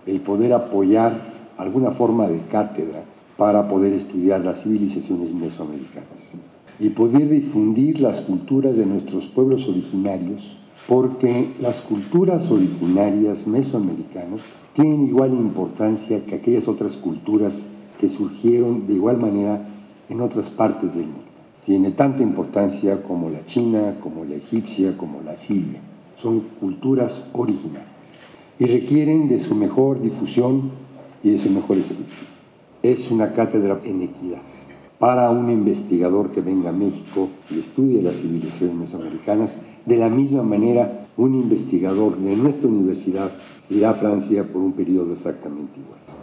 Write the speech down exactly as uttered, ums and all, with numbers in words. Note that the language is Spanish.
el poder apoyar alguna forma de cátedra para poder estudiar las civilizaciones mesoamericanas y poder difundir las culturas de nuestros pueblos originarios, porque las culturas originarias mesoamericanas tienen igual importancia que aquellas otras culturas que surgieron de igual manera en otras partes del mundo. Tiene tanta importancia como la china, como la egipcia, como la siria. Son culturas originarias y requieren de su mejor difusión y de su mejor estudio. Es una cátedra en equidad para un investigador que venga a México y estudie las civilizaciones mesoamericanas. De la misma manera, un investigador de nuestra universidad irá a Francia por un periodo exactamente igual.